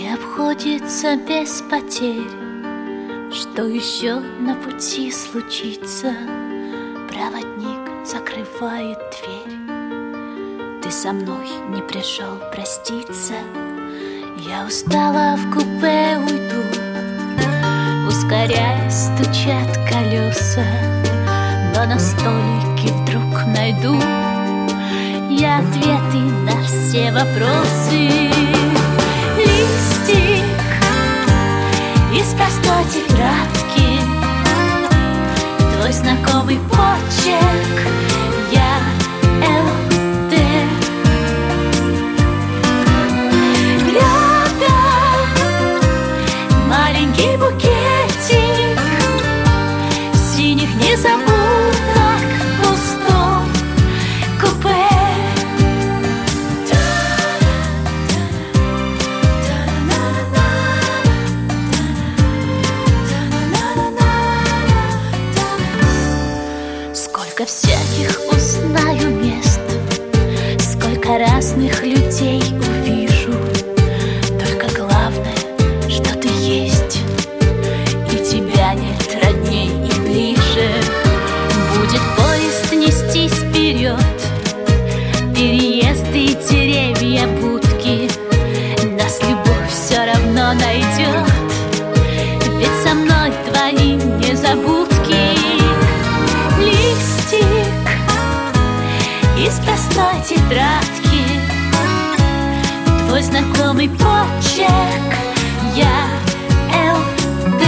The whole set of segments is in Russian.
не обходится без потерь. Что еще на пути случится? Проводник закрывает дверь. Ты со мной не пришел проститься. Я устала, в купе уйду. Ускоряясь, стучат колеса, но на столике вдруг найду я ответы на все вопросы. Листик из простой тетрадки, твой знакомый почерк, я ЛД. Рядом маленький букетик синих незабудок в пустом купе. Сколько всяких узнаю мест, сколько разных людей увижу. Только главное, что ты есть, и тебя нет родней и ближе. Будет поезд нестись вперед, переезды и деревья, будки. Нас любовь все равно найдет, ведь со мной твои незабудки. Листик из простой тетрадки, твой знакомый почерк, я ЛД.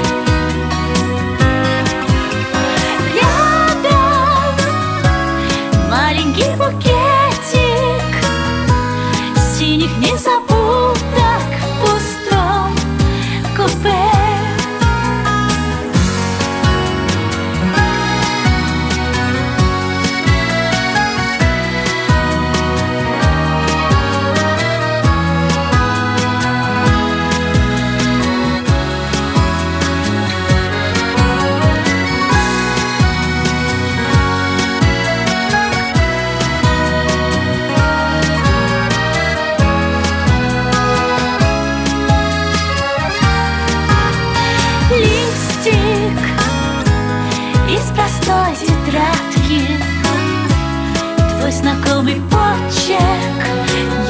Рядом маленький букетик синих незабудок в пустом купе. Листик из простой тетрадки, твой знакомый почерк,